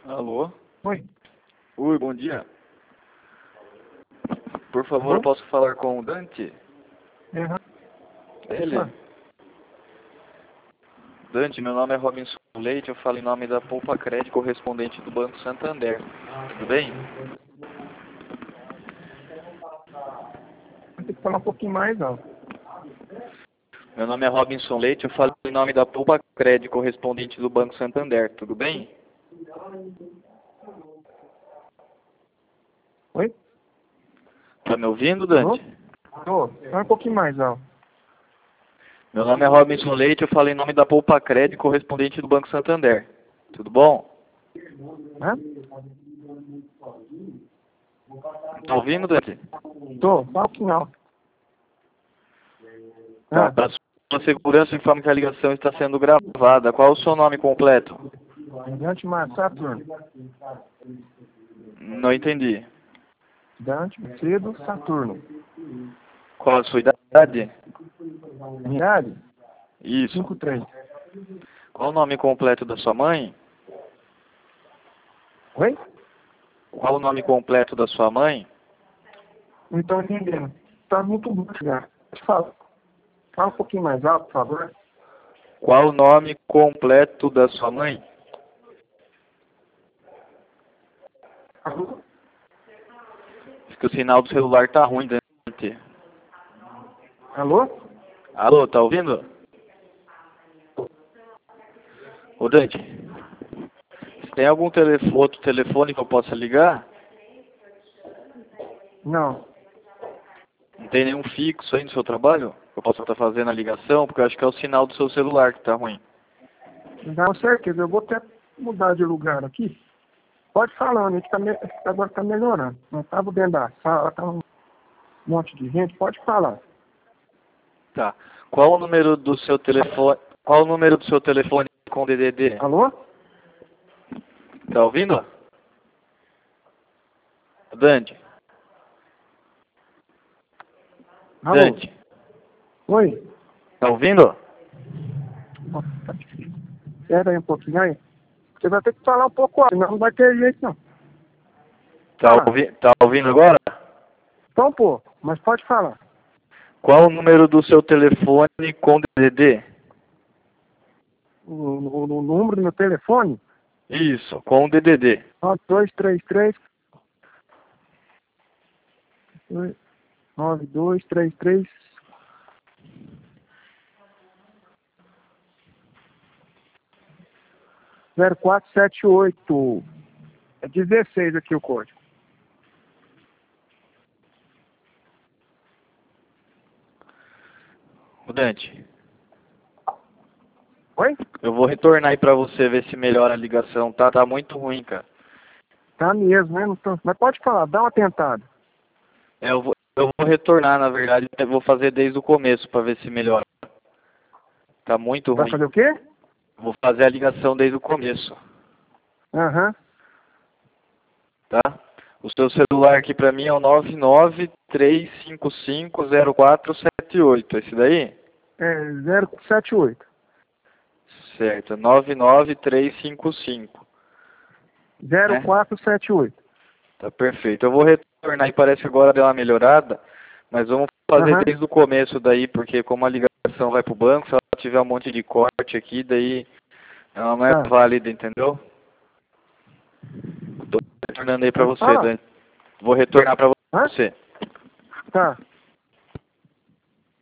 Alô? Oi. Oi, bom dia. Por favor, eu posso falar com o Dante? Uhum. Ele? Dante, meu nome é Robinson Leite, eu falo em nome da Poupa Crédito, correspondente do Banco Santander. Tudo bem? Tem que falar um pouquinho mais, ó. Meu nome é Robinson Leite, eu falo em nome da Poupa Crédito, correspondente do Banco Santander. Tudo bem? Oi? Tá me ouvindo, Dante? Tô. Fala um pouquinho mais, ó. Meu nome é Robinson Leite, eu falo em nome da Poupa Crédito, correspondente do Banco Santander. Tudo bom? Hã? Tá ouvindo, Dante? Tô. Fala um pouquinho alto. Tá, para sua segurança, informo que a ligação está sendo gravada. Qual é o seu nome completo? Dante Saturno. Não entendi. Dante Cedo Saturno. Qual a sua idade? Idade? Isso. 53. Qual o nome completo da sua mãe? Oi? Qual o nome completo da sua mãe? Não tô entendendo. Tá muito baixo já. Fala. Fala um pouquinho mais alto, por favor. Qual o nome completo da sua mãe? Alô? Acho que o sinal do celular tá ruim, Dante. Alô? Alô, tá ouvindo? Ô, Dante, você tem algum outro telefone que eu possa ligar? Não. Não tem nenhum fixo aí no seu trabalho? Que eu possa estar fazendo a ligação? Porque eu acho que é o sinal do seu celular que tá ruim. Não, certeza. Eu vou até mudar de lugar aqui. Pode falar, né? Que agora tá melhorando. Não tava dentro da sala, tá um monte de gente. Pode falar. Tá. Qual o número do seu telefone? Qual o número do seu telefone com DDD? Alô? Tá ouvindo? Dante. Alô? Dante. Oi? Tá ouvindo? Nossa, tá difícil. Espera aí um pouquinho aí. Você vai ter que falar um pouco alto, senão não vai ter jeito não. Fala. Tá ouvindo agora? Então, pô, mas pode falar. Qual o número do seu telefone com DDD? O número do meu telefone? Isso, com DDD. 9233 9233 0478. É 16 aqui o código. Ô, Dante, Oi? eu vou retornar aí pra você ver se melhora a ligação, tá? Tá muito ruim, cara. Tá mesmo, né? Não tô... Mas pode falar, dá uma tentada. Eu vou retornar, na verdade, eu vou fazer desde o começo pra ver se melhora. Tá muito Vai ruim. fazer o quê? Vou fazer a ligação desde o começo, Aham. tá? O seu celular aqui pra mim é o 993550478. Esse daí? É 078. Certo, 99355. Né? 0478. Tá perfeito. Eu vou retornar e parece que agora deu uma melhorada, mas vamos fazer Aham. desde o começo daí, porque como a ligação vai pro banco, se ela tiver um monte de corte aqui, daí ela não é Tá. válida, entendeu? Tô retornando aí pra Pode você, falar. Dani. Vou retornar pra Hã? você. Tá.